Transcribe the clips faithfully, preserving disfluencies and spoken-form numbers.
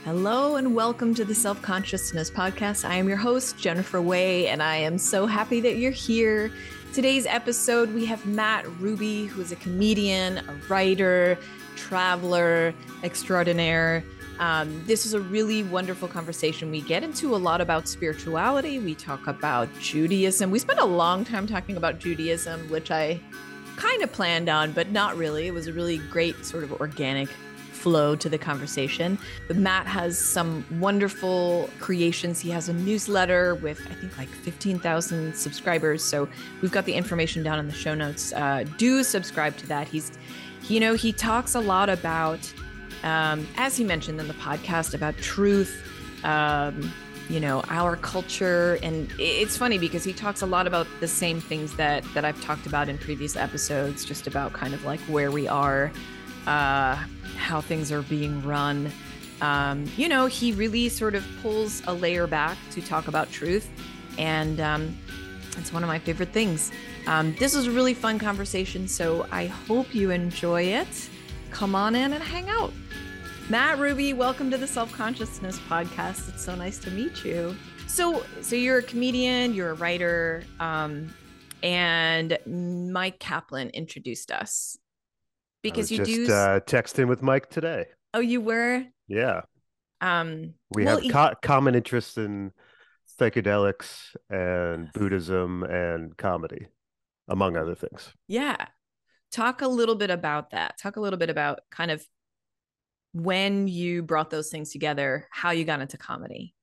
Hello and welcome to the Self-Consciousness Podcast. I am your host, Jennifer Way, and I am so happy that you're here. Today's episode, we have Matt Ruby, who is a comedian, a writer, traveler extraordinaire. Um, this is a really wonderful conversation. We get into a lot about spirituality. We talk about Judaism. We spent a long time talking about Judaism, which I kind of planned on, but not really. It was a really great sort of organic flow to the conversation. But Matt has some wonderful creations. He has a newsletter with, I think, like fifteen thousand subscribers. So we've got the information down in the show notes. Uh, do subscribe to that. He's, you know, he talks a lot about, um, as he mentioned in the podcast, about truth, um, you know, our culture. And it's funny because he talks a lot about the same things that, that I've talked about in previous episodes, just about kind of like where we are, uh, how things are being run. Um, you know, he really sort of pulls a layer back to talk about truth. And um, it's one of my favorite things. Um, this was a really fun conversation, so I hope you enjoy it. Come on in and hang out. Matt Ruby, welcome to the Self-Consciousness Podcast. It's so nice to meet you. So, so you're a comedian, you're a writer, um, and Mike Kaplan introduced us. Because I was you just do uh, texting with Mike today. Oh, you were? Yeah. Um, we well, have co- common interests in psychedelics and Buddhism and comedy, among other things. Yeah. Talk a little bit about that. Talk a little bit about kind of when you brought those things together, how you got into comedy.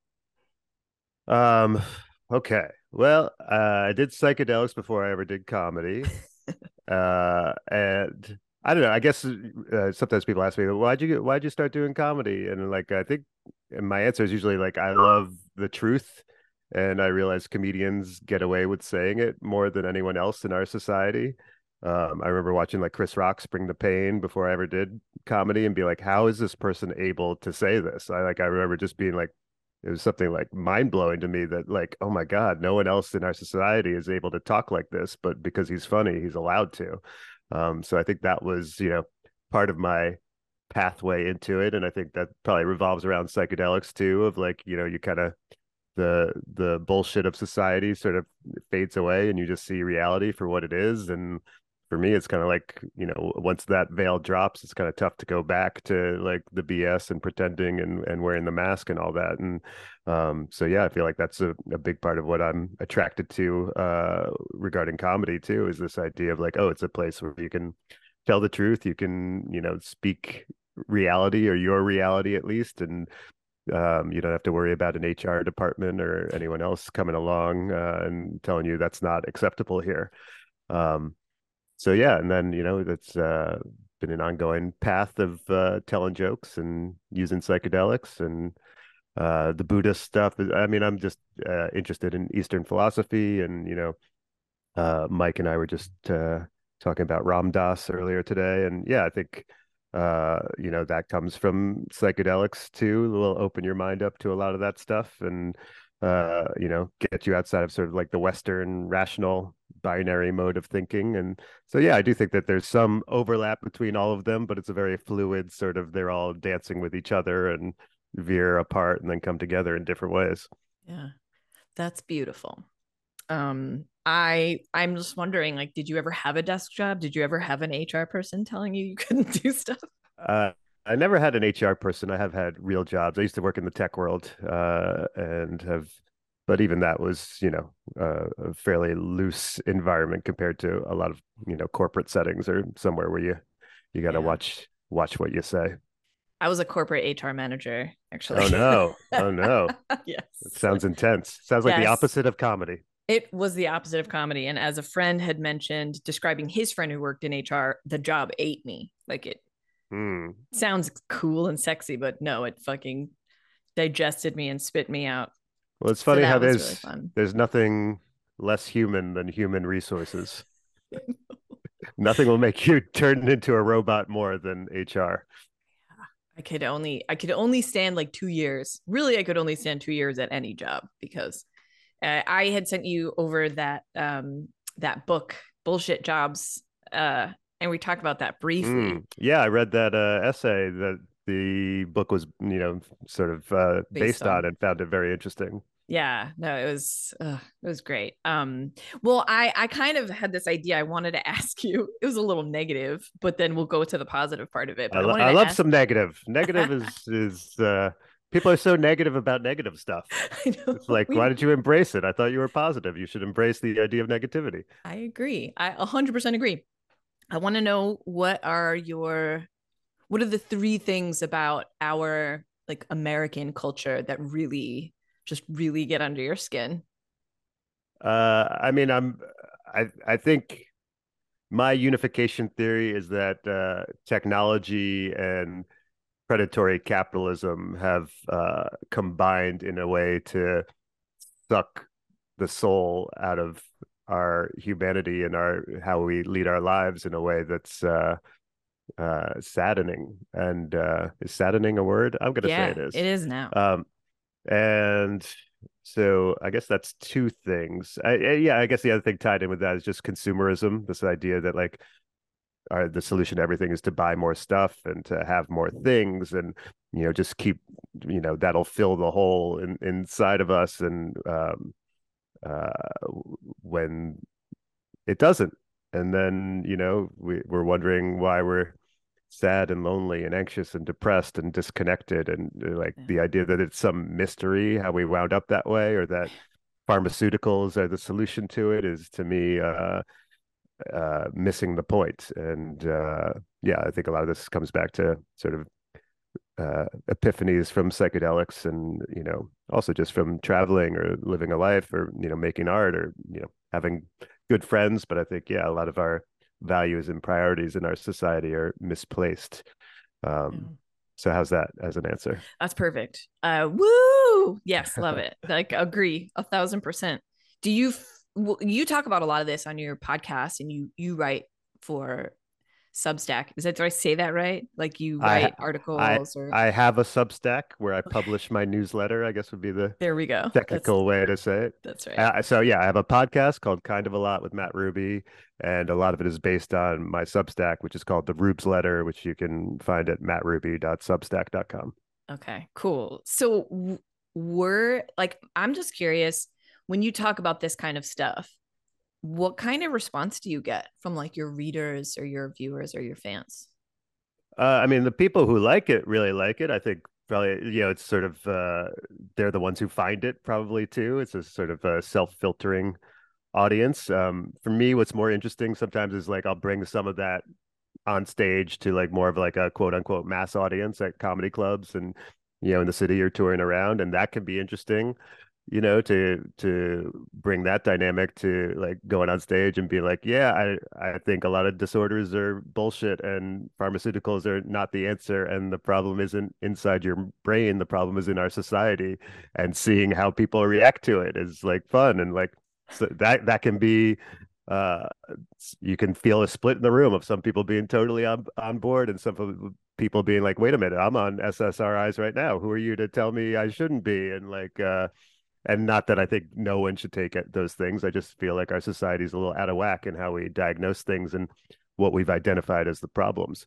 Um, okay. Well, uh, I did psychedelics before I ever did comedy. uh, and I don't know. I guess uh, sometimes people ask me, "Why'd you get, why'd you start doing comedy?" And like, I think, and my answer is usually like, I love the truth, and I realize comedians get away with saying it more than anyone else in our society. Um, I remember watching like Chris Rock's Bring the Pain before I ever did comedy, and be like, "How is this person able to say this?" I like, I remember just being like, it was something like mind blowing to me that like, oh my God, no one else in our society is able to talk like this, but because he's funny, he's allowed to. Um, so I think that was, you know, part of my pathway into it. And I think that probably revolves around psychedelics too, of like, you know, you kind of, the the bullshit of society sort of fades away and you just see reality for what it is. And for me, it's kind of like, you know, once that veil drops, it's kind of tough to go back to like the B S and pretending and, and wearing the mask and all that. And um, so, yeah, I feel like that's a, a big part of what I'm attracted to uh, regarding comedy too, is this idea of like, oh, it's a place where you can tell the truth. You can, you know, speak reality or your reality at least. And um, you don't have to worry about an H R department or anyone else coming along uh, and telling you that's not acceptable here. Um, so yeah, and then you know that's uh, been an ongoing path of uh, telling jokes and using psychedelics and uh, the Buddhist stuff. I mean, I'm just uh, interested in Eastern philosophy, and you know, uh, Mike and I were just uh, talking about Ram Dass earlier today, and yeah, I think uh, you know that comes from psychedelics too. Will open your mind up to a lot of that stuff, and uh, you know, get you outside of sort of like the Western rational binary mode of thinking. And so, yeah, I do think that there's some overlap between all of them, but it's a very fluid sort of. They're all dancing with each other and veer apart and then come together in different ways. Yeah, that's beautiful. Um, I I'm just wondering, like, did you ever have a desk job? Did you ever have an H R person telling you you couldn't do stuff? Uh, I never had an H R person. I have had real jobs. I used to work in the tech world, uh, and have, but even that was, you know, uh, a fairly loose environment compared to a lot of, you know, corporate settings or somewhere where you you got to Yeah. watch watch what you say. I was a corporate H R manager, actually. Oh no, oh no, it Yes. sounds intense. Sounds like the Yes. opposite of comedy. It was the opposite of comedy. And as a friend had mentioned, describing his friend who worked in H R, the job ate me. Like, it Hmm. sounds cool and sexy, but no, it fucking digested me and spit me out. Well, it's So funny how that was really there's fun. there's nothing less human than human resources. Nothing will make you turn into a robot more than H R. I could only I could only stand like two years. Really, I could only stand two years at any job because uh, I had sent you over that um that book, Bullshit Jobs, uh, and we talked about that briefly. Mm. Yeah, I read that uh, essay that the book was, you know, sort of uh, Based based on, on. and found it very interesting. Yeah, no, it was uh, it was great. Um, well, I I kind of had this idea I wanted to ask you. It was a little negative, but then we'll go to the positive part of it. I, But I lo- wanted I to love ask. some negative. Negative is is uh, people are so negative about negative stuff. I know It's like, why we. did you embrace it? I thought you were positive. You should embrace the idea of negativity. I agree. I one hundred percent agree. I want to know what are your what are the three things about our like American culture that really just really get under your skin? Uh, I mean, I'm I I think my unification theory is that uh, technology and predatory capitalism have uh, combined in a way to suck the soul out of our humanity and our how we lead our lives in a way that's uh, uh, saddening. And uh, is saddening a word? I'm going to say it Yeah, it is. is now. Um, and so I guess that's two things. I, yeah, I guess the other thing tied in with that is just consumerism. This idea that like our, the solution to everything is to buy more stuff and to have more things, and you know just keep you know that'll fill the hole in, inside of us, and um, uh, when it doesn't, and then you know we, we're wondering why we're sad and lonely and anxious and depressed and disconnected, and uh, like Yeah. the idea that it's some mystery how we wound up that way, or that pharmaceuticals are the solution to it, is to me uh uh missing the point. And uh yeah, I think a lot of this comes back to sort of uh epiphanies from psychedelics, and you know also just from traveling or living a life, or you know making art, or you know having good friends. But I think yeah, a lot of our values and priorities in our society are misplaced. Yeah. um so how's that as an answer? That's perfect. Uh, woo! Yes, love it. Like, agree a thousand percent. Do you you talk about a lot of this on your podcast, and you you write for Substack? Is that, do I say that right? Like, you I write I articles, or I have a Substack where I okay, publish my newsletter, I guess would be the there we go. That's technical way to say it. that's right. Uh, so yeah, I have a podcast called Kind of a Lot with Matt Ruby, and a lot of it is based on my Substack, which is called the Rubes Letter, which you can find at matt ruby dot substack dot com. Okay, cool. So w- we're like, I'm just curious, when you talk about this kind of stuff, what kind of response do you get from like your readers or your viewers or your fans? Uh, I mean, the people who like it really like it. I think probably, you know, it's sort of uh, they're the ones who find it probably too. It's a sort of a self-filtering audience. Um, for me, what's more interesting sometimes is like I'll bring some of that on stage to like more of like a quote unquote mass audience at comedy clubs, and you know in the city you're touring around, and that can be interesting, you know to to bring that dynamic to like going on stage and being like, yeah, I I think a lot of disorders are bullshit, and pharmaceuticals are not the answer, and the problem isn't inside your brain, the problem is in our society, and seeing how people react to it is like fun. And like so that that can be uh you can feel a split in the room of some people being totally on, on board, and some people being like, wait a minute, I'm on S S R Is right now, who are you to tell me I shouldn't be? And like uh and not that I think no one should take it, those things. I just feel like our society is a little out of whack in how we diagnose things and what we've identified as the problems.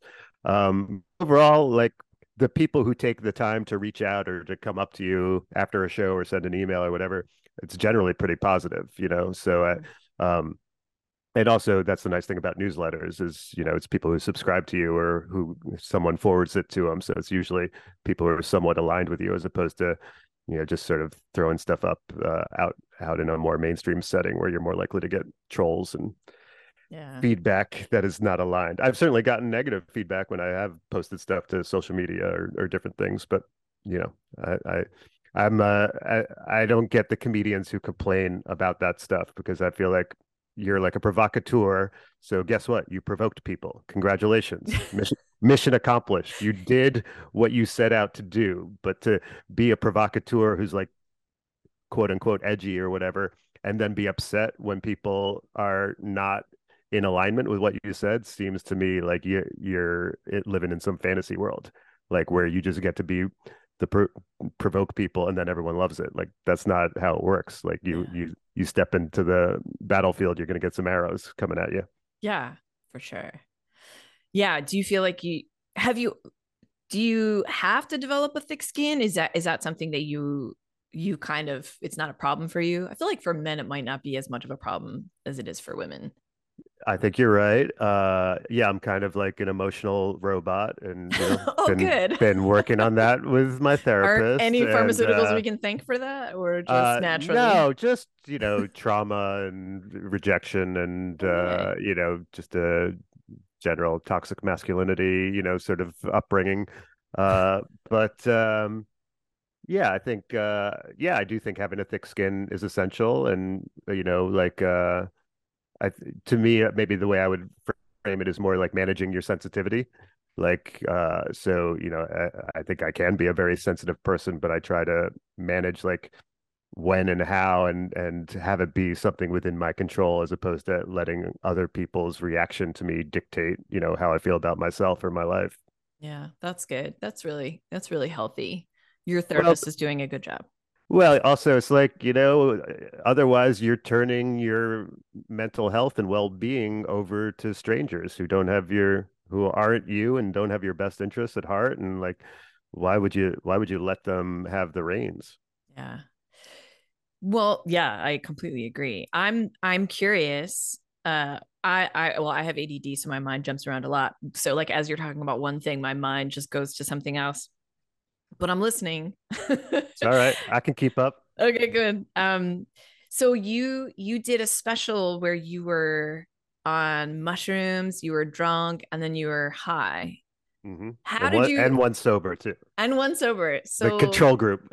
Um overall, like the people who take the time to reach out or to come up to you after a show or send an email or whatever, it's generally pretty positive, you know so I, um and also that's the nice thing about newsletters is, you know it's people who subscribe to you or who someone forwards it to them, so it's usually people who are somewhat aligned with you, as opposed to you know just sort of throwing stuff up uh, out out in a more mainstream setting where you're more likely to get trolls and Yeah. feedback that is not aligned. I've certainly gotten negative feedback when I have posted stuff to social media or, or different things, but you know I, I I'm uh I, I don't get the comedians who complain about that stuff, because I feel like you're like a provocateur. So guess what? You provoked people. Congratulations. Mission mission accomplished. You did what you set out to do. But to be a provocateur who's like quote unquote edgy or whatever, and then be upset when people are not in alignment with what you said, seems to me like you you're living in some fantasy world, like where you just get to be the pro provoke people and then everyone loves it. Like that's not how it works. Like you Yeah. you you step into the battlefield, you're going to get some arrows coming at you. Yeah, for sure. Yeah. Do you feel like you have you Do you have to develop a thick skin? Is that is that something that you you kind of it's not a problem for you? I feel like for men it might not be as much of a problem as it is for women. I think you're right. Uh, yeah, I'm kind of like an emotional robot, and you know, Oh, been good. been working on that with my Are therapist, any and pharmaceuticals uh, we can thank for that or just uh, naturally? no, just you know, trauma and rejection, and Okay. uh, you know, just a general toxic masculinity, you know, sort of upbringing. Uh, but um, yeah, I think, uh, yeah, I do think having a thick skin is essential, and you know, like. Uh, I to me, uh, maybe the way I would frame it is more like managing your sensitivity. Like, uh, so, you know, I, I think I can be a very sensitive person, but I try to manage like when and how and and have it be something within my control as opposed to letting other people's reaction to me dictate, you know, how I feel about myself or my life. Yeah, that's good. That's really that's really healthy. Your Well, therapist is doing a good job. well, also it's like, you know, otherwise you're turning your mental health and well-being over to strangers who don't have your who aren't you and don't have your best interests at heart. And like, why would you why would you let them have the reins? Yeah. Well, yeah, I completely agree. I'm I'm curious. Uh I I well, I have A D D, so my mind jumps around a lot. So like as you're talking about one thing, my mind just goes to something else. But I'm listening. It's all right. I can keep up. Okay, good. Um, so you you did a special where you were on mushrooms, you were drunk, and then you were high. Hmm. How And did one you and one sober too. and one sober? The So control group.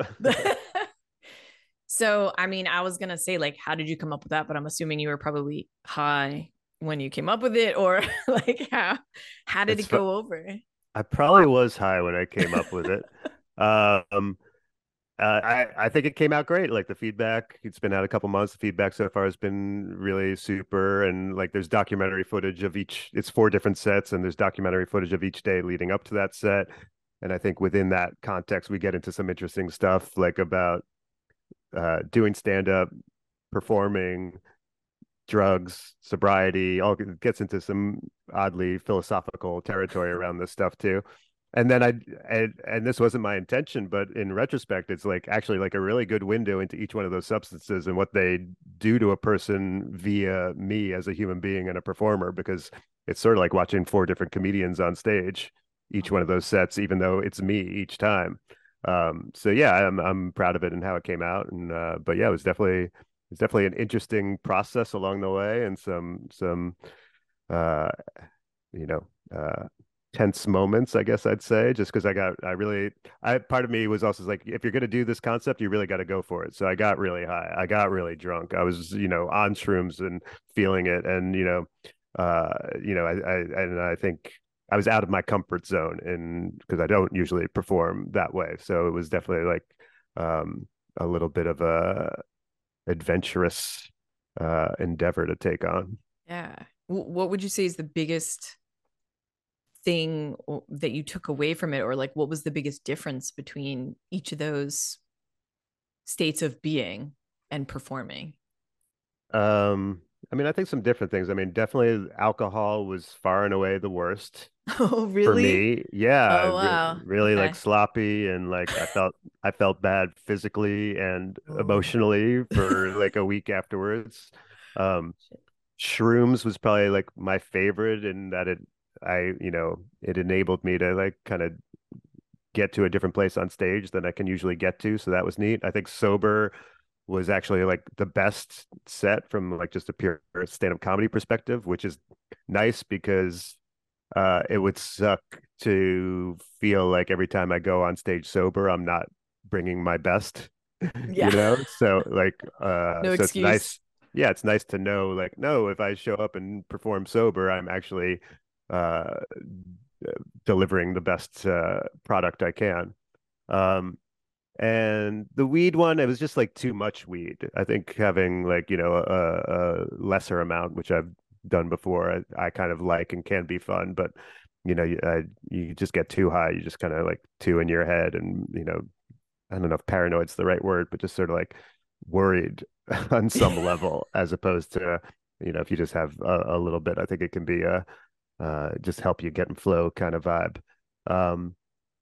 so I mean, I was gonna say like, how did you come up with that? But I'm assuming you were probably high when you came up with it, or like how how did It's it fu- go over? I probably was high when I came up with it. Um, Uh, I I think it came out great. Like the feedback, it's been out a couple months. The feedback so far has been really super, and like there's documentary footage of each. It's four different sets, and there's documentary footage of each day leading up to that set. And I think within that context, we get into some interesting stuff, like about uh, doing stand up, performing, drugs, sobriety, all gets into some oddly philosophical territory around this stuff too. And then I and, and this wasn't my intention, but in retrospect, it's like actually like a really good window into each one of those substances and what they do to a person via me as a human being and a performer, because it's sort of like watching four different comedians on stage, each one of those sets, even though it's me each time. Um, so yeah, I'm I'm proud of it and how it came out. And uh, but yeah, it was definitely it's definitely an interesting process along the way and some some uh you know uh tense moments, I guess I'd say, just because I got I really I part of me was also like, if you're going to do this concept, you really got to go for it. So I got really high. I got really drunk. I was, you know, on shrooms and feeling it, and you know uh you know I, I and I think I was out of my comfort zone, and because I don't usually perform that way. So it was definitely like um a little bit of a adventurous uh, endeavor to take on. Yeah. What would you say is the biggest thing that you took away from it, or like what was the biggest difference between each of those states of being and performing? Um, I mean, I think some different things. I mean, definitely alcohol was far and away the worst Oh, for really? me. Yeah, I Oh, re wow. really like Okay. sloppy, and like I felt I felt bad physically and Oh. emotionally for like a week afterwards. Um, Shrooms was probably like my favorite in that it I, you know, it enabled me to like kind of get to a different place on stage than I can usually get to. So that was neat. I think sober was actually like the best set from like just a pure stand-up comedy perspective, which is nice because uh it would suck to feel like every time I go on stage sober, I'm not bringing my best, you Yeah. know? So like uh No so it's excuse. nice. Yeah, it's nice to know like, no, if I show up and perform sober, I'm actually uh delivering the best uh product I can. Um and the weed one, it was just like too much weed. I think having like, you know, a, a lesser amount, which I've done before, I, I kind of like and can be fun, but you know, you, I, you just get too high. You just kind of like too in your head, and you know, I don't know if paranoid's the right word, but just sort of like worried on some level, as opposed to, you know, if you just have a, a little bit, I think it can be a uh, just help you get in flow kind of vibe. Um,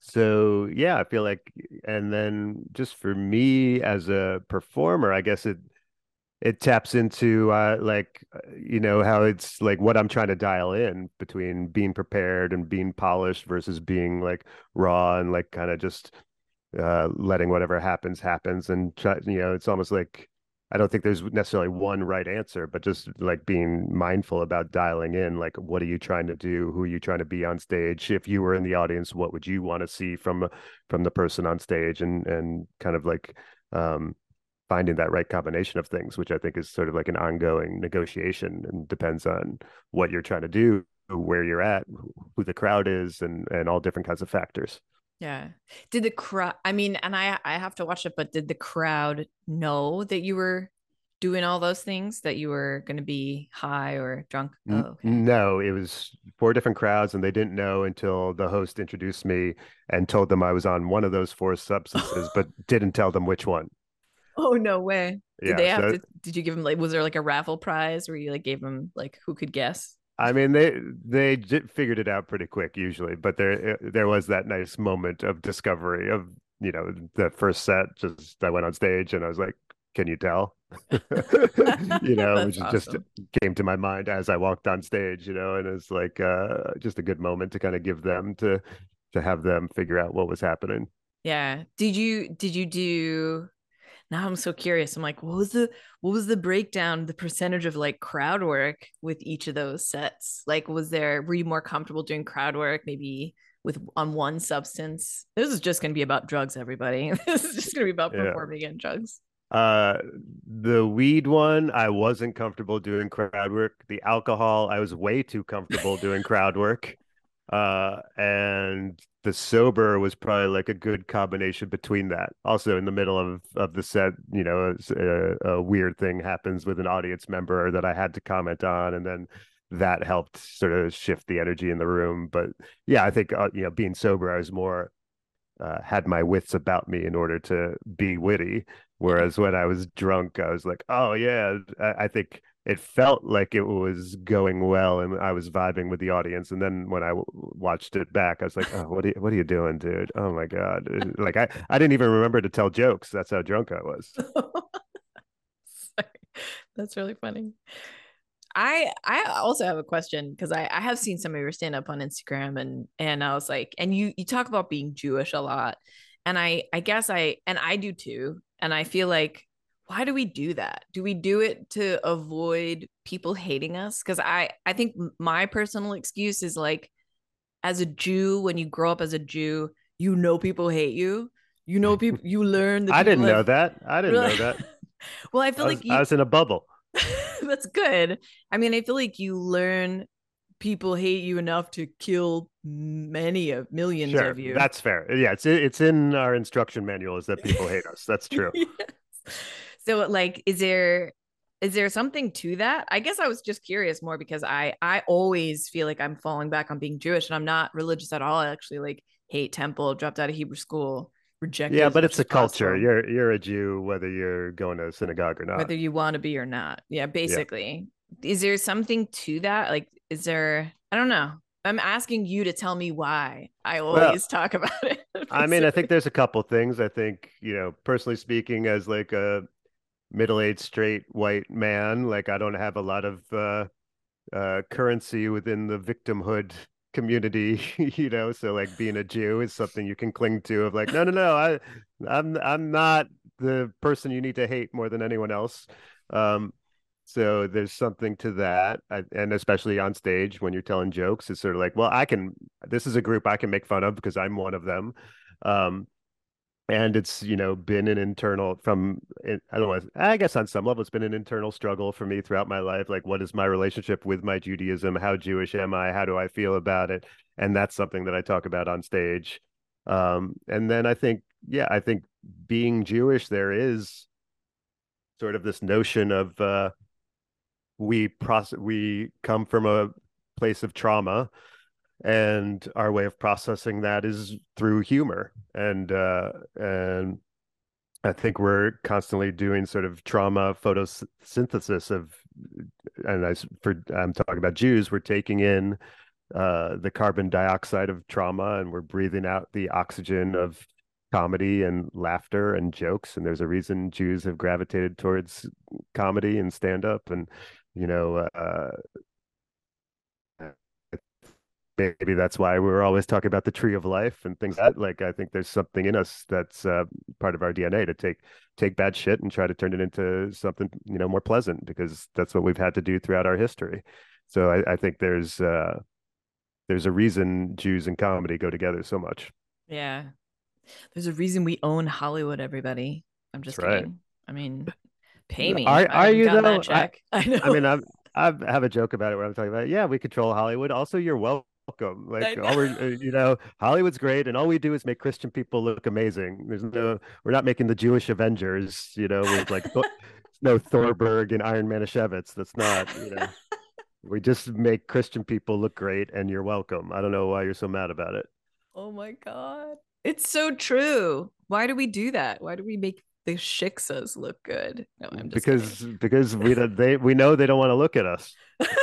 so yeah, I feel like, and then just for me as a performer, I guess it it taps into uh, like uh, you know how it's like what I'm trying to dial in between being prepared and being polished versus being like raw and like kind of just uh, letting whatever happens happens and try, you know it's almost like I don't think there's necessarily one right answer, but just like being mindful about dialing in, like what are you trying to do, who are you trying to be on stage? If you were in the audience, what would you want to see from from the person on stage, and and kind of like um finding that right combination of things, which I think is sort of like an ongoing negotiation and depends on what you're trying to do, where you're at, who the crowd is, and and all different kinds of factors. Yeah. Did the crowd, I mean, and I I have to watch it, but did the crowd know that you were doing all those things, that you were going to be high or drunk? Oh, N- okay. no, it was four different crowds, and they didn't know until the host introduced me and told them I was on one of those four substances, but didn't tell them which one. Oh, no way. Did Yeah, they have so to, did you give them like, was there like a raffle prize where you like gave them like who could guess? I mean, they they j- figured it out pretty quick usually, but there there was that nice moment of discovery of, you know, the first set. Just I went on stage and I was like, "Can you tell?" You know, That's which is just awesome. came to my mind as I walked on stage. You know, and it's like uh, just a good moment to kind of give them to to have them figure out what was happening. Yeah. Did you did you do now I'm so curious. I'm like, what was the what was the breakdown, the percentage of like crowd work with each of those sets? Like, was there were you more comfortable doing crowd work maybe with on one substance? This is just gonna be about drugs, everybody. This is just gonna be about Yeah. performing and drugs. Uh, the weed one, I wasn't comfortable doing crowd work. The alcohol, I was way too comfortable doing crowd work. Uh, and the sober was probably like a good combination between that. Also, in the middle of of the set, you know, a, a weird thing happens with an audience member that I had to comment on, and then that helped sort of shift the energy in the room. But yeah, I think uh, you know, being sober, I was more uh, had my wits about me in order to be witty. Yeah. Whereas when I was drunk, I was like, oh, yeah, I, I think it felt like it was going well and I was vibing with the audience. And then when I w- watched it back, I was like, oh, what are you, what are you doing, dude? Oh my God. Like I, I didn't even remember to tell jokes. That's how drunk I was. Sorry. That's really funny. I I also have a question because I I have seen some of your stand up on Instagram, and and I was like, and you you talk about being Jewish a lot, and I I guess I and I do too, and I feel like, why do we do that? Do we do it to avoid people hating us? Because I I think my personal excuse is like, as a Jew, when you grow up as a Jew, you know people hate you. You know people. You learn that I people didn't know have that. I didn't really. know that. Well, I feel I was like I you. was in a bubble. That's good. I mean, I feel like you learn people hate you enough to kill many of millions Sure, of you. that's fair. Yeah, it's it's in our instruction manuals that people hate us. That's true. Yes. So like, is there is there something to that? I guess I was just curious more because I I always feel like I'm falling back on being Jewish, and I'm not religious at all. I actually like hate temple, dropped out of Hebrew school, rejected Yeah, as but much it's as a culture. possible, You're you're a Jew whether you're going to synagogue or not. whether you want to be or not. Yeah, Yeah. basically. Is there something to that? Like, is there, I don't know. I'm asking you to tell me why I Well, always talk about it, I mean, I think basically. there's a couple things. I think, you know, personally speaking, as like a middle-aged straight white man, like I don't have a lot of uh uh currency within the victimhood community, you know, so like being a Jew is something you can cling to of like, no, no, no, I I'm I'm not the person you need to hate more than anyone else. Um So there's something to that, I, and especially on stage when you're telling jokes, it's sort of like, well, I can. This is a group I can make fun of because I'm one of them, um, and it's you know been an internal from it, I don't know. I guess on some level it's been an internal struggle for me throughout my life. Like, what is my relationship with my Judaism? How Jewish am I? How do I feel about it? And that's something that I talk about on stage. Um, and then I think, yeah, I think being Jewish, there is sort of this notion of uh, we process we come from a place of trauma, and our way of processing that is through humor, and uh and I think we're constantly doing sort of trauma photosynthesis of, and I for I'm talking about Jews, we're taking in uh, the carbon dioxide of trauma, and we're breathing out the oxygen of comedy and laughter and jokes. And there's a reason Jews have gravitated towards comedy and stand up. And, you know, uh, maybe that's why we were always talking about the tree of life and things like that. Like, I think there's something in us that's uh, part of our D N A to take take bad shit and try to turn it into something, you know, more pleasant, because that's what we've had to do throughout our history. So I, I think there's uh, there's a reason Jews and comedy go together so much. Yeah. There's a reason we own Hollywood, everybody. I'm That's just right. kidding. I mean, pay me. Are I are haven't you gotten that though? I check. I I know. mean, I'm I have a joke about it where I'm talking about, yeah, we control Hollywood. Also, you're welcome. I Like, know. all we're uh, you know, Hollywood's great, and all we do is make Christian people look amazing. There's no, we're not making the Jewish Avengers, you know, with like Thor, no Thorberg and Iron Manischewitz. That's not, you know, we just make Christian people look great, and you're welcome. I don't know why you're so mad about it. Oh my God. It's so true. Why do we do that? Why do we make the shiksas look good? No, I'm just kidding. Because because we don't they we know they don't want to look at us.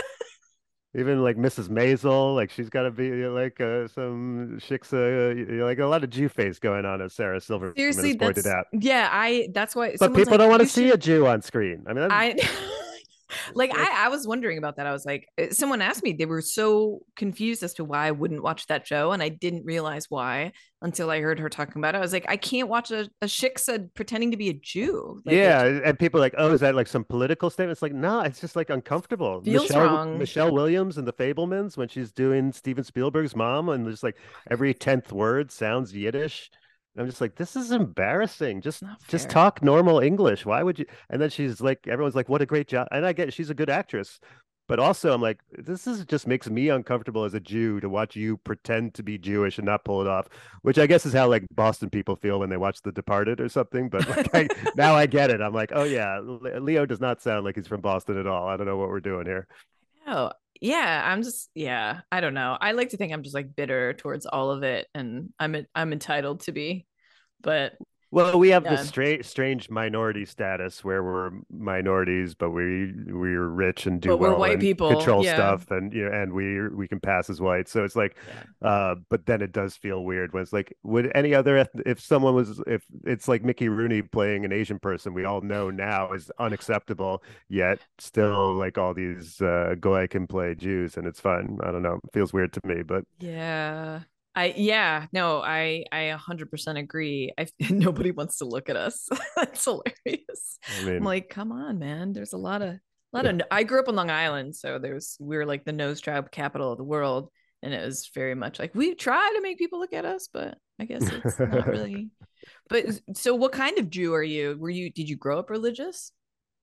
Even like Missus Maisel, like she's got to be like uh, some shiksa, uh, like a lot of Jew face going on, as Sarah Silverman Seriously, has pointed that's out. yeah, I that's why But someone's people like, don't want to you see a should Jew on screen. I mean, I that's like like, I I was wondering about that. I was like, uh, someone asked me, they were so confused as to why I wouldn't watch that show, and I didn't realize why until I heard her talking about it. I was like, I can't watch a, a shiksa pretending to be a Jew. Like it yeah, just and people are like, oh, is that like some political statement? It's like, no, it's just like uncomfortable. feels Michelle wrong. Michelle Williams and the Fablemans, when she's doing Steven Spielberg's mom, and just like every tenth word sounds Yiddish. And I'm just like, this is embarrassing. It's Just not just fair. talk normal English. Why would you? And then she's like, everyone's like, what a great job. And I get it, she's a good actress. But also, I'm like, this is just makes me uncomfortable as a Jew to watch you pretend to be Jewish and not pull it off, which I guess is how like Boston people feel when they watch The Departed or something. But like, I now I get it. I'm like, oh yeah, Leo does not sound like he's from Boston at all. I don't know what we're doing here. Oh, yeah, I'm just yeah, I don't know. I like to think I'm just like bitter towards all of it and I'm I'm entitled to be. But Well, we have this yeah. strange, strange minority status where we're minorities, but we we're rich and do But we're well white and people. control Yeah. stuff, and you know, and we we can pass as white. So it's like, Yeah. uh, but then it does feel weird when it's like, would any other eth- if someone was if it's like Mickey Rooney playing an Asian person, we all know now is unacceptable, yet still like all these uh, goy can play Jews, and it's fun. I don't know, it feels weird to me, but Yeah. I yeah, no, I I one hundred percent agree. I nobody wants to look at us. That's hilarious. I I'm mean. like, come on, man. There's a lot of a lot of I grew up on Long Island, so there's we are like the nose job capital of the world, and it was very much like we try to make people look at us, but I guess it's not really. But so what kind of Jew are you? Were you did you grow up religious?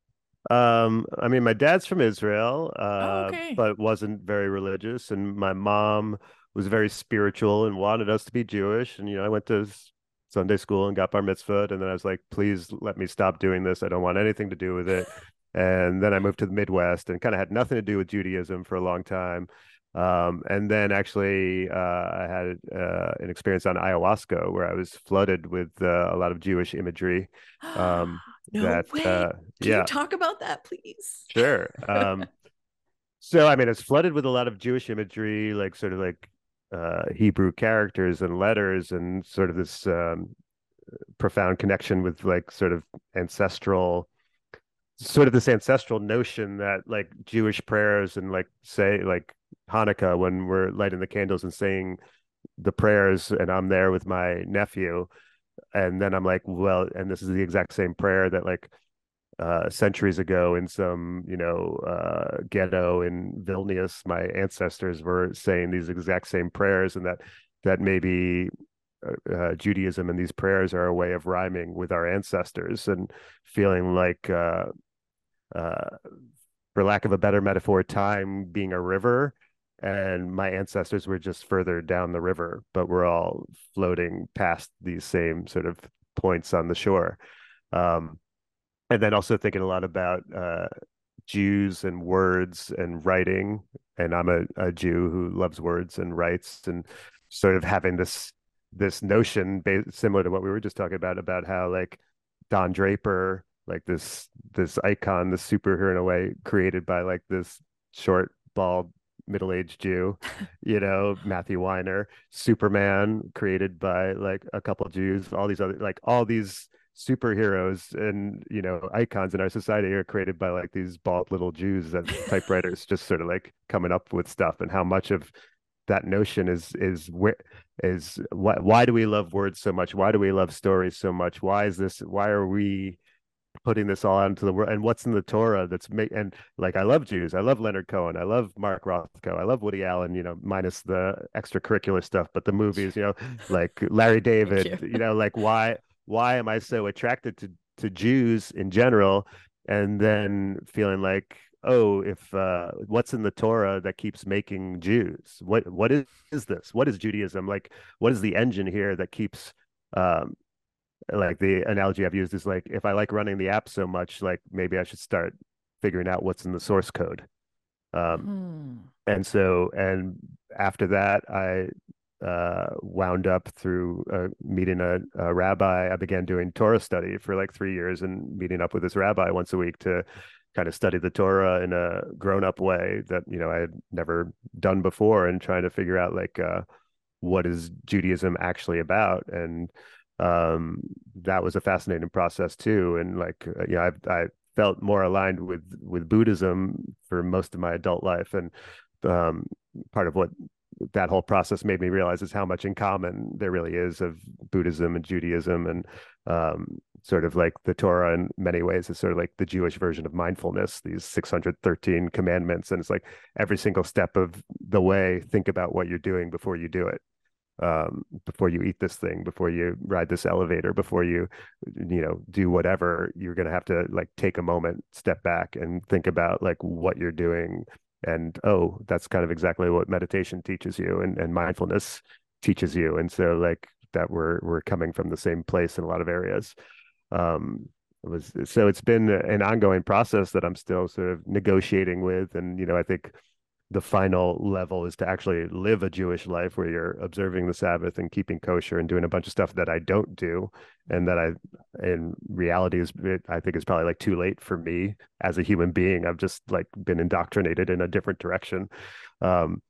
Um, I mean, my dad's from Israel, Oh, uh, okay. but wasn't very religious, and my mom was very spiritual and wanted us to be Jewish. And you know, I went to s- Sunday school and got bar mitzvah, and then I was like, please let me stop doing this. I don't want anything to do with it. And then I moved to the Midwest and kind of had nothing to do with Judaism for a long time. Um, and then actually, uh, I had uh, an experience on ayahuasca where I was flooded with uh, a lot of Jewish imagery. Um, No that way. uh, Can you yeah, talk about that, please? sure. Um, so I mean, it's flooded with a lot of Jewish imagery, like sort of like uh, Hebrew characters and letters, and sort of this um, profound connection with like sort of ancestral, sort of this ancestral notion that like Jewish prayers and like say like Hanukkah when we're lighting the candles and saying the prayers, and I'm there with my nephew, and then I'm like, well, and this is the exact same prayer that like uh, centuries ago in some, you know, uh, ghetto in Vilnius, my ancestors were saying these exact same prayers, and that that maybe uh, uh, Judaism and these prayers are a way of rhyming with our ancestors and feeling like, uh, uh, for lack of a better metaphor, time being a river. And my ancestors were just further down the river, but we're all floating past these same sort of points on the shore. Um, and then also thinking a lot about uh, Jews and words and writing. And I'm a, a Jew who loves words and writes, and sort of having this this notion similar to what we were just talking about about how like Don Draper, like this this icon, this superhero in a way, created by like this short, bald middle-aged Jew, you know, Matthew Weiner, Superman created by like a couple of Jews, all these other like all these superheroes and you know icons in our society are created by like these bald little Jews at typewriters, just sort of like coming up with stuff, and how much of that notion is is where is why why do we love words so much? Why do we love stories so much? Why is this? Why are we putting this all out into the world? And what's in the Torah that's make and like I love Jews, I love Leonard Cohen, I love Mark Rothko, I love Woody Allen, you know, minus the extracurricular stuff, but the movies, you know, like Larry David, you. you know, like why why am I so attracted to to Jews in general, and then feeling like, oh, if uh what's in the Torah that keeps making Jews? What what is, is this? What is Judaism? Like what is the engine here that keeps um like the analogy I've used is like if I like running the app so much, like maybe I should start figuring out what's in the source code. Um, Hmm. and so, and after that, I uh, wound up through uh, meeting a, a rabbi. I began doing Torah study for like three years and meeting up with this rabbi once a week to kind of study the Torah in a grown-up way that, you know, I had never done before, and trying to figure out like uh, what is Judaism actually about. And um that was a fascinating process too, and like uh, you know I I felt more aligned with with Buddhism for most of my adult life, and um part of what that whole process made me realize is how much in common there really is of Buddhism and Judaism, and um sort of like the Torah in many ways is sort of like the Jewish version of mindfulness, these six hundred thirteen commandments, and it's like every single step of the way, think about what you're doing before you do it, um, before you eat this thing, before you ride this elevator, before you, you know, do whatever, you're going to have to like take a moment, step back and think about like what you're doing. And, oh, that's kind of exactly what meditation teaches you, and, and mindfulness teaches you. And so like that we're, we're coming from the same place in a lot of areas. Um, it was, so it's been an ongoing process that I'm still sort of negotiating with. And, you know, I think the final level is to actually live a Jewish life where you're observing the Sabbath and keeping kosher and doing a bunch of stuff that I don't do, and that I, in reality, is it, I think is probably like too late for me as a human being. I've just like been indoctrinated in a different direction. Um,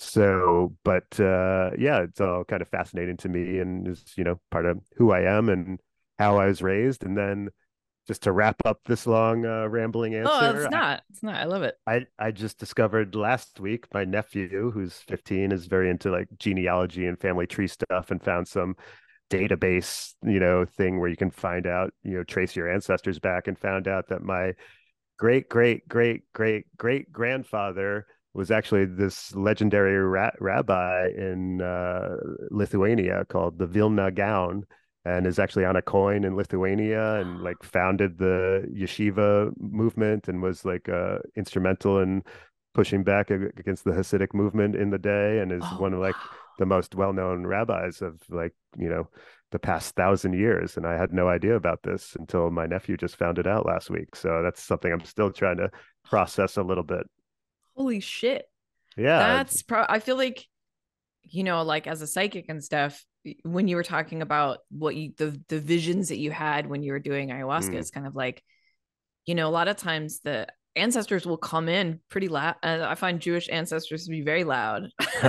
so, but uh, yeah, it's all kind of fascinating to me, and is, you know, part of who I am and how I was raised. And then just to wrap up this long uh, rambling Oh, answer, it's not. It's not. I love it. I I just discovered last week my nephew, who's fifteen, is very into like genealogy and family tree stuff, and found some database, you know, thing where you can find out, you know, trace your ancestors back, and found out that my great great great great great grandfather was actually this legendary ra rabbi in uh, Lithuania called the Vilna Gaon, and is actually on a coin in Lithuania, and like founded the yeshiva movement, and was like uh, instrumental in pushing back against the Hasidic movement in the day, and is Oh, one of wow. like the most well-known rabbis of like, you know, the past thousand years. And I had no idea about this until my nephew just found it out last week. So that's something I'm still trying to process a little bit. Holy shit. Yeah. That's pro I feel like, you know, like as a psychic and stuff, when you were talking about what you the the visions that you had when you were doing ayahuasca, Mm. it's kind of like, you know, a lot of times the ancestors will come in pretty loud. Uh, I find Jewish ancestors to be very loud.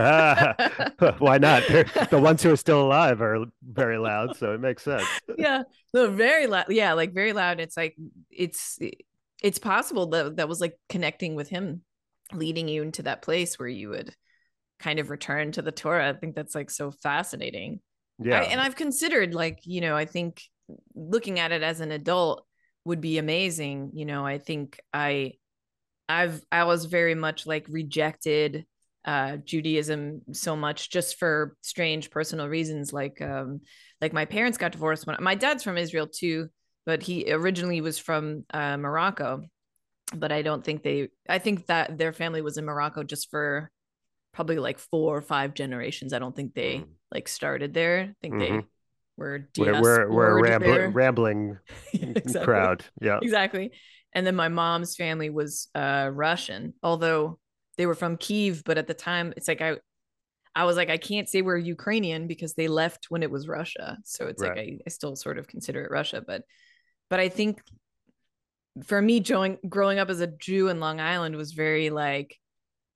Why not? They're, the ones who are still alive are very loud, so it makes sense. Yeah, no, very loud. Yeah, like very loud. It's like it's it's possible that that was like connecting with him, leading you into that place where you would kind of return to the Torah. I think that's like so fascinating. I Yeah. and I've considered like, you know, I think looking at it as an adult would be amazing. You know, I think I I've I was very much like rejected uh Judaism so much just for strange personal reasons, like um like my parents got divorced when my dad's from Israel too, but he originally was from uh Morocco, but I don't think they I think that their family was in Morocco just for probably like four or five generations. I don't think they Mm. like started there. I think Hmm. they were We're we're we're a diaspored rambling there. rambling Yeah, exactly. crowd. Yeah. Exactly. And then my mom's family was uh Russian, although they were from Kiev, but at the time it's like I I was like, I can't say we're Ukrainian because they left when it was Russia. So it's like Right. I, I still sort of consider it Russia. But but I think for me growing growing up as a Jew in Long Island was very like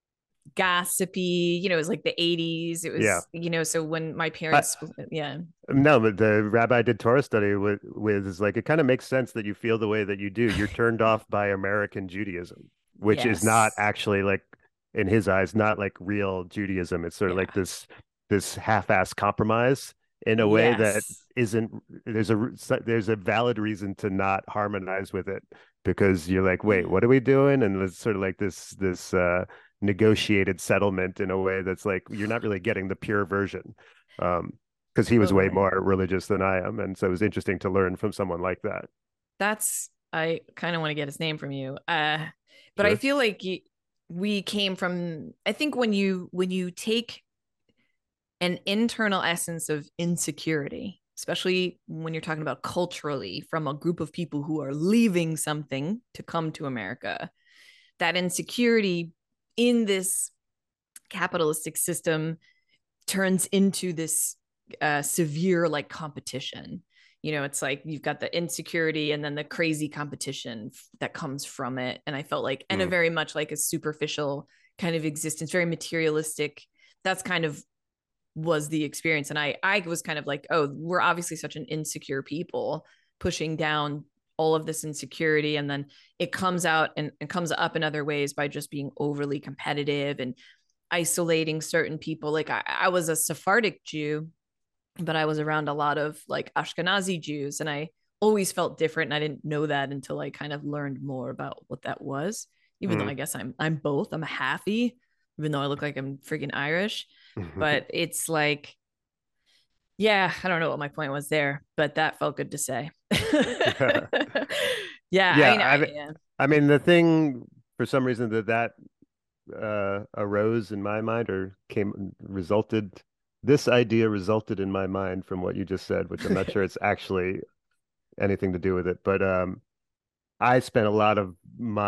gossipy, you know, it was like the eighties. It Yeah. was, you know, so when my I, parents, yeah. no, but the rabbi I did Torah study with with is like it kind of makes sense that you feel the way that you do. You're turned off by American Judaism, which is not Yes. actually like in his eyes not like real Judaism. It's sort of like Yeah. this this half-ass compromise in a way that Yes. isn't there's a there's a valid reason to not harmonize with it because you're like, wait, what are we doing? And it's sort of like this this uh negotiated settlement in a way that's like you're not really getting the pure version. Um, because he was way Totally. more religious than I am. And so it was interesting to learn from someone like that. That's, I kind of want to get his name from you. Uh, but I Sure. feel like y- we came from, I think when you, when you take an internal essence of insecurity, especially when you're talking about culturally from a group of people who are leaving something to come to America, that insecurity in this capitalistic system turns into this uh, severe like competition. You know, it's like you've got the insecurity and then the crazy competition that comes from it. And I felt like, and a Mm. very much like a superficial kind of existence, very materialistic. That's kind of was the experience. And I, I was kind of like, oh, we're obviously such an insecure people pushing down all of this insecurity. And then it comes out and it comes up in other ways by just being overly competitive and isolating certain people. Like I, I was a Sephardic Jew, but I was around a lot of like Ashkenazi Jews, and I always felt different. And I didn't know that until I kind of learned more about what that was. Even though Mm. I guess I'm I'm both. I'm a halfie, even though I look like I'm freaking Irish. But it's like, yeah, I don't know what my point was there, but that felt good to say. Yeah, I Yeah, mean, I I mean, yeah. I mean the thing for some reason that that uh, arose in my mind or came resulted this idea resulted in my mind from what you just said, which I'm not sure it's actually anything to do with it, but um, I spent a lot of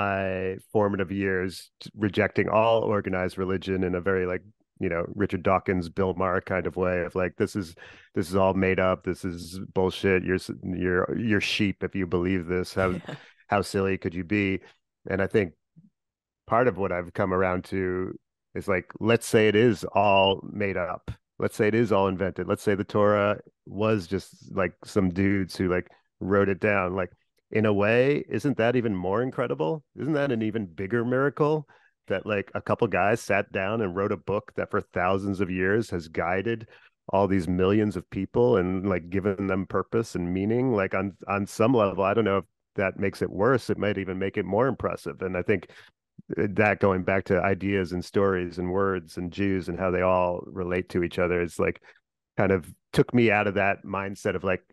my formative years rejecting all organized religion in a very like, you know, Richard Dawkins, Bill Maher kind of way of like, this is this is all made up. This is bullshit. You're you're you're sheep if you believe this. How Yeah. how silly could you be? And I think part of what I've come around to is like, let's say it is all made up. Let's say it is all invented. Let's say the Torah was just like some dudes who like wrote it down. Like, in a way, isn't that even more incredible? Isn't that an even bigger miracle that like a couple guys sat down and wrote a book that for thousands of years has guided all these millions of people and like given them purpose and meaning? Like on on some level, I don't know if that makes it worse. It might even make it more impressive. And I think that going back to ideas and stories and words and Jews and how they all relate to each other is like kind of took me out of that mindset of like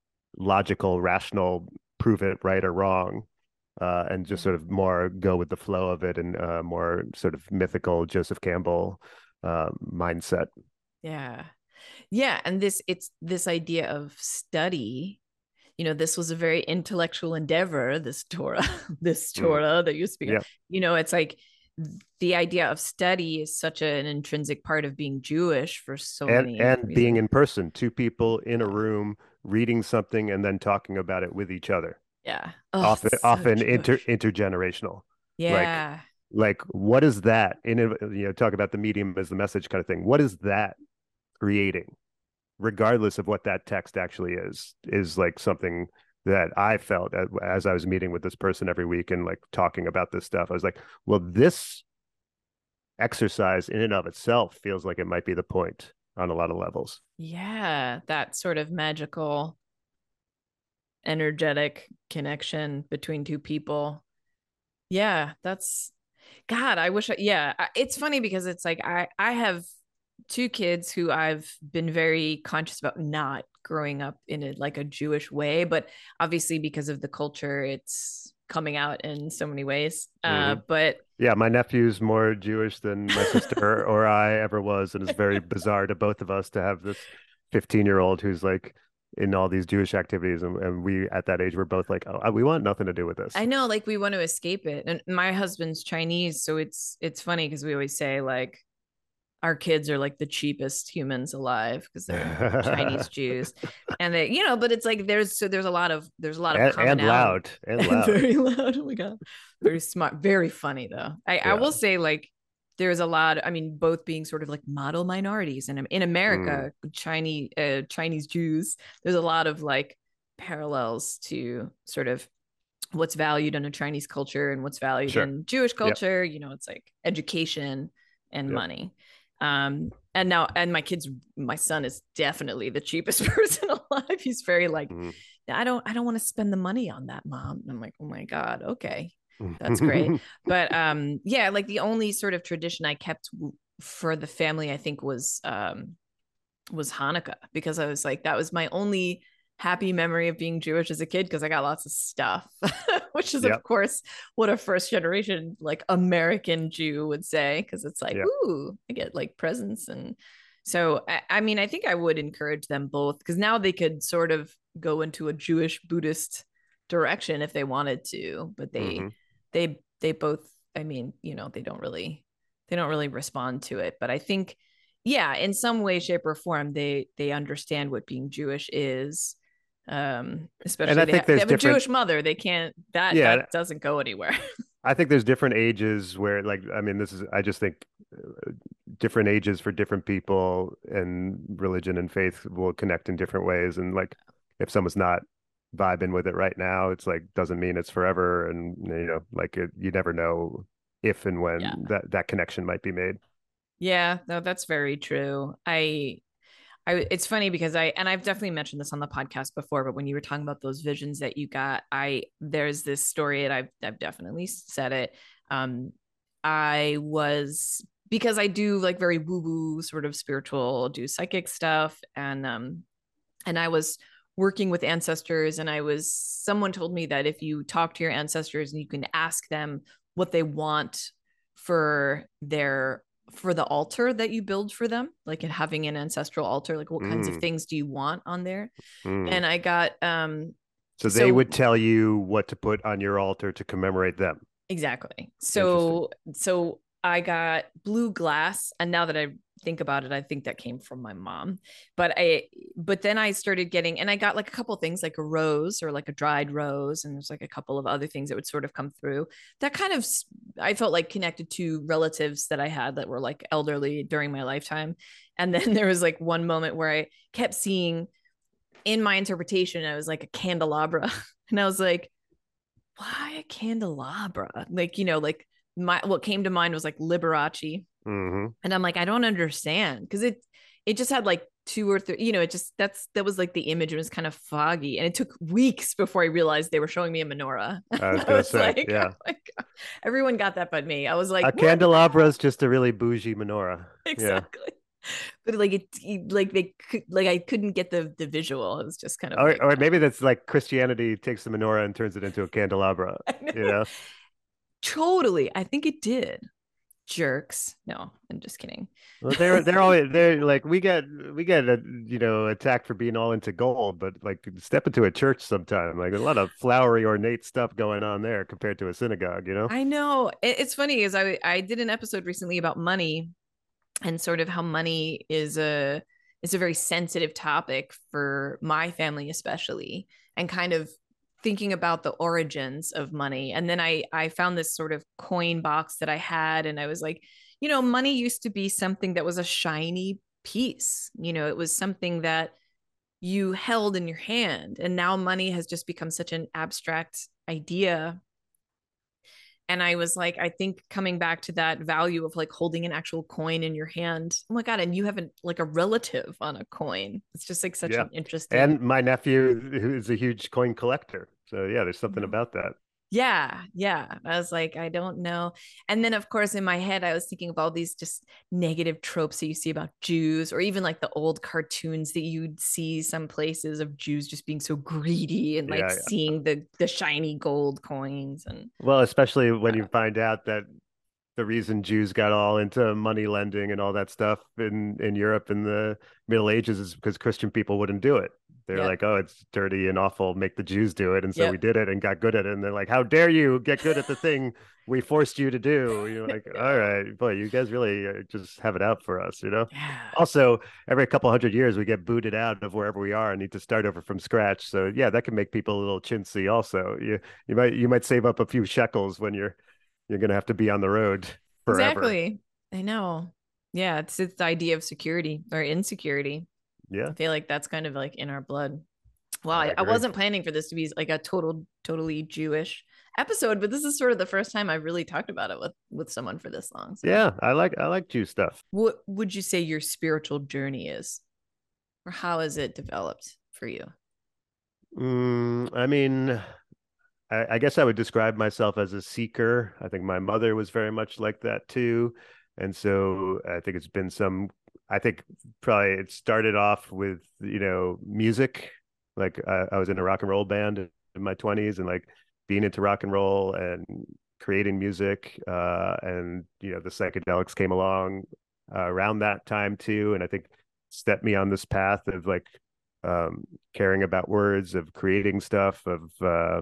logical, rational, prove it right or wrong, uh, and just sort of more go with the flow of it and uh, more sort of mythical Joseph Campbell uh, mindset. Yeah. Yeah. And this, it's this idea of study. You know, this was a very intellectual endeavor, this Torah, this Mm. Torah that you speak of. Yeah. You know, it's like the idea of study is such an intrinsic part of being Jewish for so And many and being reasons. in person, two people in a Yeah. room reading something and then talking about it with each other. Yeah. Oh, Often it's so often inter Jewish. intergenerational. Like Yeah. like what is that in a, you know, talk about the medium as the message kind of thing. What is that creating, regardless of what that text actually is, is like something that I felt as, as I was meeting with this person every week and like talking about this stuff. I was like, well, this exercise in and of itself feels like it might be the point on a lot of levels. Yeah. That sort of magical, energetic connection between two people. Yeah. That's, God, I wish I, yeah. It's funny because it's like I, I have two kids who I've been very conscious about not growing up in a like a Jewish way, but obviously because of the culture, it's coming out in so many ways. Uh, Mm-hmm. but Yeah, my nephew's more Jewish than my sister or I ever was, and it's very bizarre to both of us to have this fifteen year old who's like in all these Jewish activities, and, and we at that age we're both like, oh, we want nothing to do with this. I know, like we want to escape it. And my husband's Chinese, so it's it's funny because we always say like our kids are like the cheapest humans alive because they're Chinese Jews, and they, you know, but it's like there's so there's a lot of there's a lot of and, and commonality. loud and And loud. very loud. Oh my god, very smart, very funny though. I I Yeah. will say like there's a lot, I mean, both being sort of like model minorities. And in Mm, America, Chinese uh, Chinese Jews, there's a lot of like parallels to sort of what's valued in a Chinese culture and what's valued sure. in Jewish Yep. culture. You know, it's like education and Yep. money. Um, and now, and my kids, my son is definitely the cheapest person alive. He's very like, Mm. I don't, I don't want to spend the money on that, mom. And I'm like, oh my God, okay, that's great. But um, yeah, like the only sort of tradition I kept for the family, I think, was um, was Hanukkah, because I was like, that was my only happy memory of being Jewish as a kid, because I got lots of stuff, which is of Yep. course what a first generation like American Jew would say, because it's like, Yep. ooh, I get like presents. And so I, I mean, I think I would encourage them both, because now they could sort of go into a Jewish Buddhist direction if they wanted to, but they Hmm. they they both, I mean, you know, they don't really they don't really respond to it. But I think, yeah, in some way, shape, or form, they they understand what being Jewish is. Um, And especially I they, think ha- they there's have a different, Jewish mother. They can't, that yeah, that doesn't go anywhere. I think there's different ages where, like, I mean, this is, I just think uh, different ages for different people and religion and faith will connect in different ways. And like, if someone's not vibing with it right now, it's like, doesn't mean it's forever. And, you know, like it, you never know if and Yeah. when that, that connection might be made. Yeah, no, that's very true. I I it's funny because I and I've definitely mentioned this on the podcast before, but when you were talking about those visions that you got, I there's this story, and I've I've definitely said it. Um, I was, because I do like very woo-woo sort of spiritual, do psychic stuff, and um and I was working with ancestors, and I was someone told me that if you talk to your ancestors and you can ask them what they want for their for the altar that you build for them, like in having an ancestral altar, like what kinds of Mm, things do you want on there? mm. And I got um So they so would tell you what to put on your altar to commemorate them. exactly. Interesting. So so I got blue glass, and now that I think about it, I think that came from my mom. But I but then I started getting, and I got like a couple of things, like a rose or like a dried rose, and there's like a couple of other things that would sort of come through. That kind of, I felt like connected to relatives that I had that were like elderly during my lifetime. And then there was like one moment where I kept seeing, in my interpretation, I was like a candelabra. And I was like, why a candelabra? Like, you know, like my what came to mind was like Liberace. Hmm. And I'm like, I don't understand. Because it it just had like two or three, you know, it just that's that was like the image. It was kind of foggy. And it took weeks before I realized they were showing me a menorah. I was I gonna was say, like, oh yeah. my God. Everyone got that but me. I was like, A what? candelabra is just a really bougie menorah. Yeah. Exactly. But like it like they could like I couldn't get the the visual. It was just kind of Or like, or maybe that's like Christianity takes the menorah and turns it into a candelabra, I you know. know? Totally. I think it did. Jerks. No, I'm just kidding. Well, they're they're always they're like we get we get a, you know, attacked for being all into gold, but like step into a church sometime. Like a lot of flowery, ornate stuff going on there compared to a synagogue, you know? I know. It's funny is I I did an episode recently about money, and sort of how money is a is a very sensitive topic for my family especially, and kind of thinking about the origins of money. And then I I found this sort of coin box that I had, and I was like, you know, money used to be something that was a shiny piece. You know, it was something that you held in your hand, and now money has just become such an abstract idea. And I was like, I think coming back to that value of like holding an actual coin in your hand. Oh my God. And you have a, like a relative on a coin. It's just like such Yeah. an interesting, And my nephew who is a huge coin collector. So yeah, there's you something know, about that. yeah, yeah. I was like, I don't know. And then, of course, in my head, I was thinking of all these just negative tropes that you see about Jews, or even like the old cartoons that you'd see some places of Jews just being so greedy and like Yeah, yeah. seeing the the shiny gold coins. And Well, especially when you uh, find out that the reason Jews got all into money lending and all that stuff in in Europe in the Middle Ages is because Christian people wouldn't do it. They're yep, like, "Oh, it's dirty and awful. Make the Jews do it." And so we yep. did it and got good at it. And they're like, "How dare you get good at the thing we forced you to do?" You're like, "All Yeah. right, boy, you guys really uh, just have it out for us, you know?" Yeah. Also, every couple hundred years we get booted out of wherever we are and need to start over from scratch. So yeah, that can make people a little chintzy. Also, you you might you might save up a few shekels when you're you're gonna have to be on the road forever. Exactly. I know. Yeah, it's it's the idea of security or insecurity. Yeah, I feel like that's kind of like in our blood. Well, I I, I agree. wasn't planning for this to be like a total, totally Jewish episode, but this is sort of the first time I've really talked about it with with someone for this long. So, Yeah, I like I like Jew stuff. what would you say your spiritual journey is, or how has it developed for you? Mm, I mean, I, I guess I would describe myself as a seeker. I think my mother was very much like that too. And so I think it's been some, I think probably it started off with, you know, music. Like I, I was in a rock and roll band in my twenties and like being into rock and roll and creating music. Uh, and, you know, the psychedelics came along uh, around that time too. And I think stepped me on this path of like um, caring about words, of creating stuff, of, uh,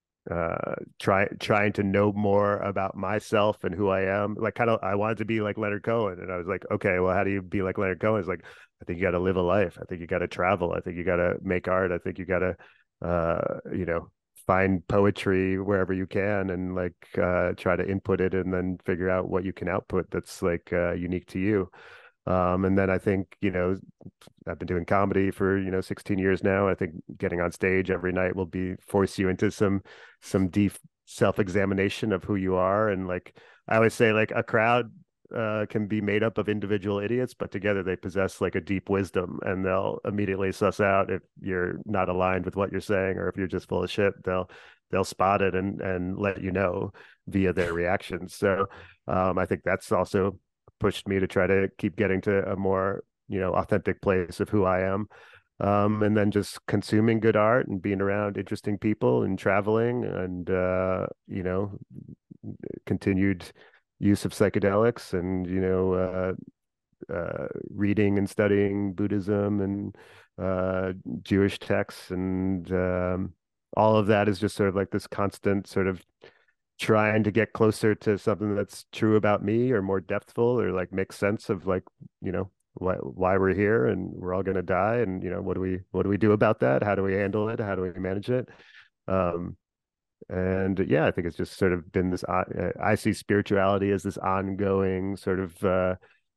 uh try trying to know more about myself and who I am. Like kind of I wanted to be like Leonard Cohen, and I was like, okay, well, how do you be like Leonard Cohen? It's like, I think you got to live a life. I think you got to travel. I think you got to make art. I think you got to uh you know find poetry wherever you can and like uh try to input it and then figure out what you can output that's like uh unique to you. Um, and then I think, you know, I've been doing comedy for, you know, sixteen years now. I think getting on stage every night will be force you into some some deep self-examination of who you are. And like I always say, like a crowd uh can be made up of individual idiots, but together they possess like a deep wisdom, and they'll immediately suss out if you're not aligned with what you're saying or if you're just full of shit. They'll they'll spot it and and let you know via their reactions. So um I think that's also pushed me to try to keep getting to a more, you know, authentic place of who I am. Um, and then just consuming good art and being around interesting people and traveling and, uh, you know, continued use of psychedelics and, you know, uh, uh, reading and studying Buddhism and uh, Jewish texts. And um, all of that is just sort of like this constant sort of trying to get closer to something that's true about me or more depthful or like make sense of like, you know, why why we're here and we're all going to die, and you know what do we what do we do about that? How do we handle it? How do we manage it? Um, and yeah, I think it's just sort of been this. Uh, I see spirituality as this ongoing sort of uh,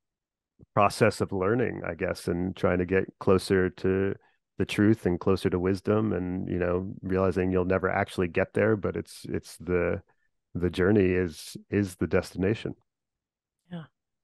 process of learning, I guess, and trying to get closer to the truth and closer to wisdom, and you know, realizing you'll never actually get there, but it's it's the the journey is is the destination. Yeah.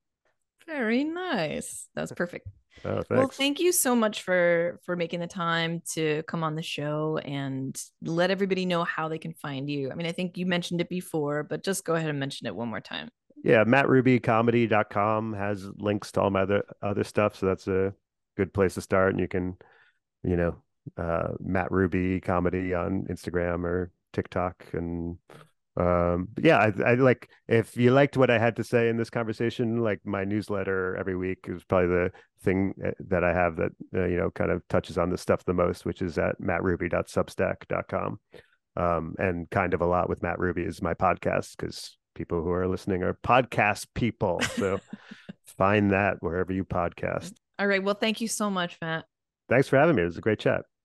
Very nice. That's perfect. Oh, Well, thanks. thank you so much for for making the time to come on the show and let everybody know how they can find you. I mean, I think you mentioned it before, but just go ahead and mention it one more time. Yeah, matt ruby comedy dot com has links to all my other other stuff, so that's a good place to start. And you can, you know, uh, Matt Ruby comedy on Instagram or TikTok. And um, yeah, I, I like if you liked what I had to say in this conversation, like my newsletter every week is probably the thing uh, that I have that uh, you know kind of touches on this stuff the most, which is at matt ruby dot substack dot com. Um, and kind of a lot with Matt Ruby is my podcast because people who are listening are podcast people. So find that wherever you podcast. All right. Well, thank you so much, Matt. Thanks for having me. It was a great chat.